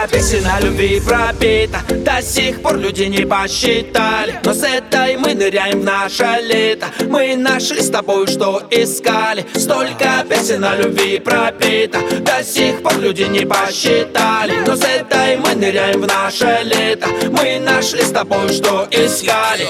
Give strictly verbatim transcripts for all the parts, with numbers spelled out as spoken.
песен о любви пропита, до сих пор люди не посчитали. Но с этой мы ныряем в наше лето. Мы нашли с тобой, что искали. Столько песен о любви пропита, до сих пор люди не посчитали. Но с этой мы ныряем в наше лето. Мы нашли с тобой, что искали.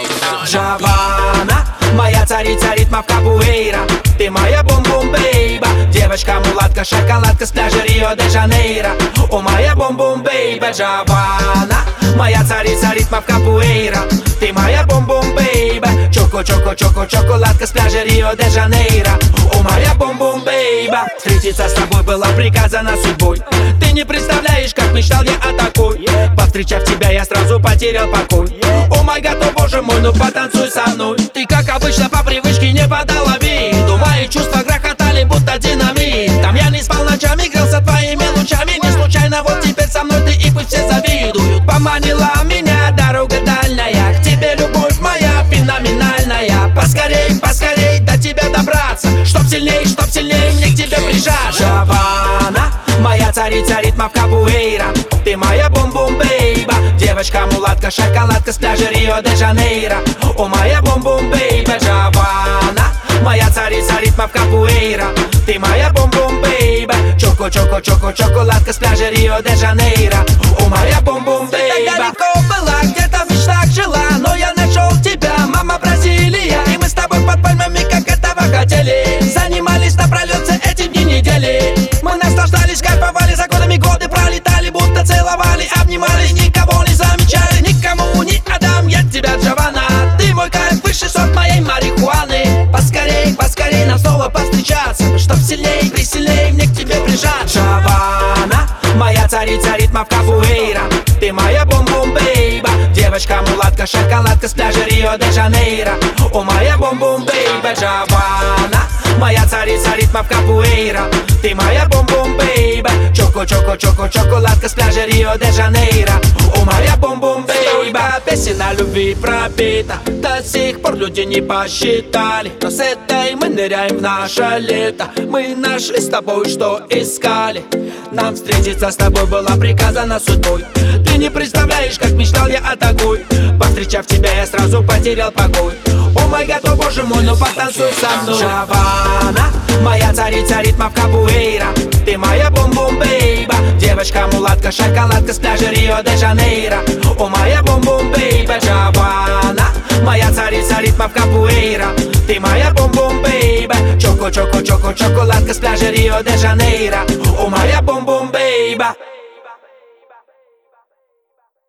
Джованна, моя царица ритмов капуэйра, ты моя бум-бум-бейба. Девочка-мулатка, шоколадка с пляжа Рио-де-Жанейро. О, моя бум-бум-бейба. Джованна, моя царица ритмов капуэйра, ты моя бум-бум-бейба. Чоко-чоко-чоко, шоколадка с пляжа Рио-де-Жанейро. О, моя бум-бум-бейба. Встретиться с тобой было приказано судьбой. Ты не представляешь, как мечтал я о такой. Повстречав тебя, я сразу потерял покой. О май гад, о боже мой, ну потанцуй со мной. Ты, как обычно, по привычке не подала виду. Мои чувства грохотали, будто динамит. Там я не спал ночами, грелся твоими лучами. Не случайно вот теперь со мной ты, и пусть все завидуют. Поманила меня дорога дальняя, к тебе любовь моя феноменальная. Поскорей, поскорей до тебя добраться, чтоб сильней, чтоб сильней мне к тебе прижаться. Джованна, моя царица ритмов капуэйра, ты моя бум-бум-бейба. Девочка-мулатка, шоколадка с пляжа Рио-де-Жанейро. О, моя бум-бум-бейба. Джованна, моя царица ритмов капуэйра, ты моя бум-бум-бейба. Чоко-чоко-чоко, шоколадка с пляжа Рио-де-Жанейро. О, моя бум-бум-бейба. Далеко была, где-то в мечтах жила, но я нашел тебя, мама Бразилия. И мы с тобой под пальмами, как этого хотели, занимались напролет все эти дни недели. Мы наслаждались, кайфовали, за годами годы пролетали, будто целовали, обнимали, никого не замечали. Никому не отдам я тебя, Джованна, ты мой кайф, высший сорт моей марихуаны. Поскорей, поскорей нам снова повстречаться, чтоб сильней, присильней мне к тебе прижаться. Джованна, моя царица ритмов капуэйра, ты моя бум-бум-бейба. Девочка-мулатка, шоколадка с пляжа Рио-де-Жанейро. О, моя бум-бум-бейба. Джованна, моя царица ритмов капуэйра, ты моя бум-бум-бейба. Чоко-чоко-чоко, шоколадка с пляжа Рио-де-Жанейро. О, моя бум-бум-бейба. Столько песен о любви пропита, до сих пор люди не посчитали. Но с этой мы ныряем в наше лето. Мы нашли с тобой, что искали. Нам встретиться с тобой было приказано судьбой. Ты не представляешь, как мечтал я о такой. Повстречав тебя, я сразу потерял покой. О май гад, о боже мой, ну потанцуй со мной. Джованна, моя царица ритмов капуэйра, ты моя бум-бум-бейба. Девочка-мулатка, шоколадка с пляжа Рио-де-Жанейро. О, моя бум-бум-бейба. Джованна, моя царица ритмов капуэйра, ты моя бум-бум-бейба. Чоко-чоко-чоко, шоколадка с пляжа Рио-де-Жанейро. О, моя бум-бум-бейба.